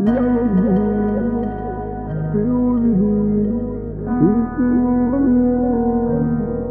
Я возьму, ты уведи, истину во мне.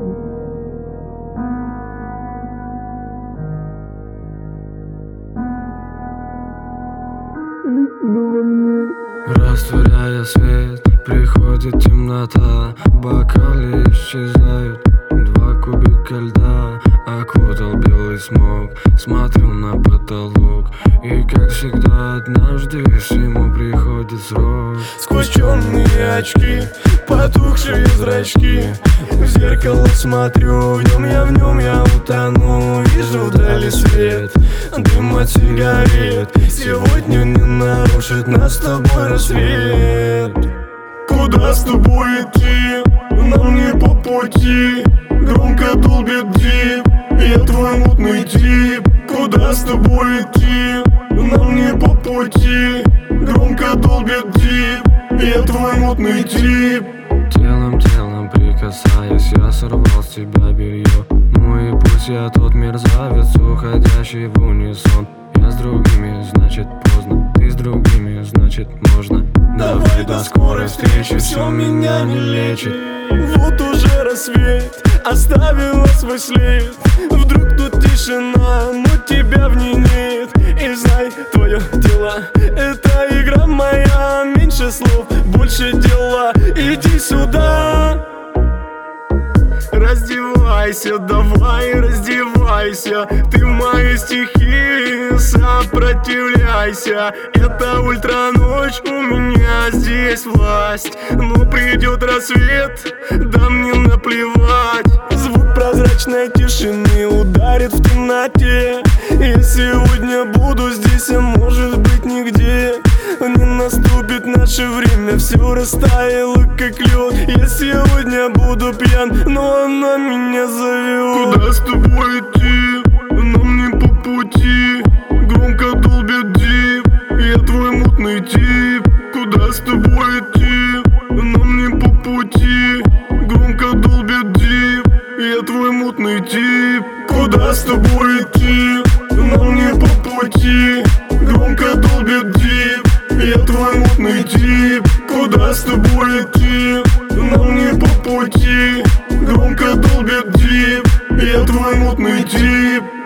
Истину во мне. Растворяя свет, приходит темнота. В бокале исчезают 2 кубика льда. Окутал белый смог, смотрю на потолок. И как всегда однажды всему приходит срок. Сквозь черные очки, потухшие зрачки, в зеркало смотрю, в нем я утону. Вижу вдали свет, дым от сигарет. Сегодня не нарушит нас с тобой рассвет. Куда с тобой идти? Нам не по пути. Громко долбит дип, я твой мутный тип. Куда с тобой идти? Нам не по пути. Громко долбит дип, я твой мутный тип. Телом прикасаясь, я сорвал с тебя белье. Ну и пусть я тот мерзавец, уходящий в унисон. Я с другими, значит поздно, ты с другими, значит можно. Давай до скорой встречи, все меня не лечит. Вот уже рассвет, оставила свой след. Вдруг тут тишина, но тебя в ней нет. И знай, твое тело — это игра моя. Меньше слов, больше дела, иди сюда. Раздевайся, давай раздевайся. Ты в моей стихии, сопротивляйся. Это ультраночь, у меня здесь власть. Но придет рассвет, да мне наплевать. Звук прозрачной тишины ударит в темноте. Я сегодня буду здесь, а может быть нигде. Не наступит наше время, все растаяло как лед. Я сегодня буду пьян, но она меня зовет. Куда с тобой идти? Нам не по пути. Громко долбит дип, я твой мутный тип. Куда с тобой идти? Нам не по пути. Громко долбит дип, я твой мутный тип. Куда с тобой идти? Нам не по пути. Громко долбит дип, я твой мутный тип. Куда с тобой идти? Нам не по пути. Громко долбит дип, я твой мутный тип.